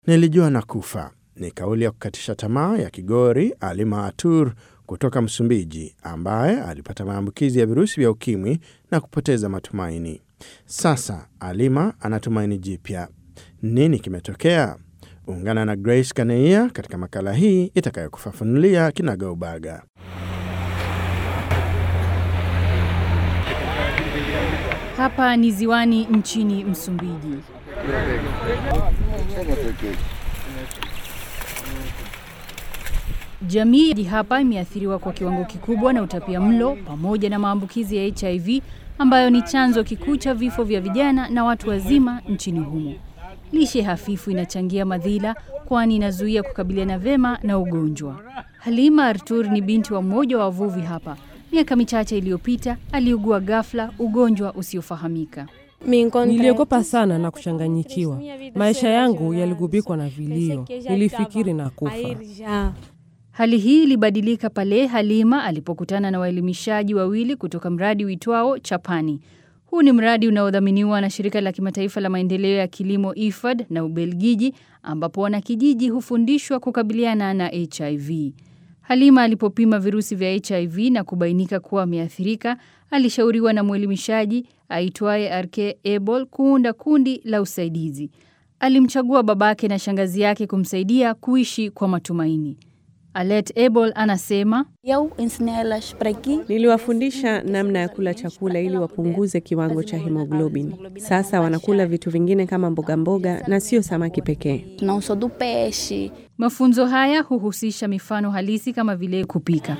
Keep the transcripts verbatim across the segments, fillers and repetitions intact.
Nilijua na kufa. Ni kauli ya kukatisha tamaa ya Kigori Halima Atur kutoka Msumbiji, ambaye alipata maambukizi ya virusi vya ukimwi na kupoteza matumaini. Sasa Halima anatumaini jipya. Nini kimetokea? Ungana na Grace Kaneia katika makala hii itakayokufafanulia kinagaubaga. Hapa ni ziwani nchini Msumbiji. Jamii hapa imeathiriwa kwa kiwango kikubwa na utapiamlo pamoja na maambukizi ya H I V ambayo ni chanzo kikuu cha vifo vya vijana na watu wazima nchini humo. Lishe hafifu inachangia madhila kwani inazuia kukabiliana vema na ugonjwa. Halima Atur ni binti wa mmoja wa wavuvi hapa. Miaka michache iliyopita aliugua ghafla ugonjwa usiofahamika. Niliogopa sana na kuchanganyikiwa. Maisha yangu yaligubikwa na vilio. Nilifikiri na kufa. Hali hii ilibadilika pale Halima alipokutana na waelimishaji wawili kutoka mradi uitwao Chapani. Huu ni mradi unaodhaminiwa na shirika la kimataifa la maendeleo ya kilimo I F A D na Ubelgiji, ambapo wanakijiji hufundishwa kukabiliana na H I V. Halima alipopima virusi vya H I V na kubainika kuwa ameathirika, alishauriwa na mwelimishaji aitwaye R K Ebol kuunda kundi la usaidizi. Alimchagua babake na shangazi yake kumsaidia kuishi kwa matumaini. Alet Ebol anasema, niliwafundisha namna ya kula chakula ili wapunguze kiwango cha hemoglobin. Sasa wanakula vitu vingine kama mboga mboga na sio samaki pekee. Mafunzo haya huhusisha mifano halisi kama vile kupika.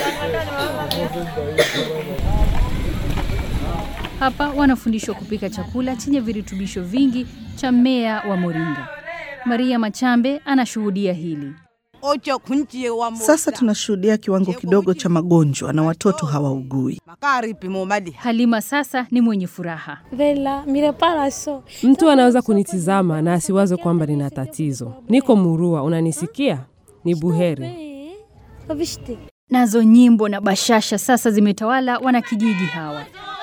Hapa wanafundishwa kupika chakula chenye virutubisho vingi cha mmea wa moringa. Maria Machambe anashuhudia hili. Sasa tunashuhudia kiwango kidogo cha magonjwa na watoto hawaugui. Halima sasa ni mwenye furaha. Mtu anaweza kunitizama na asiwaze kwamba nina tatizo. Niko murua, unanisikia? Ni buheri. Nazo nyimbo na bashasha sasa zimetawala wanakijiji hawa.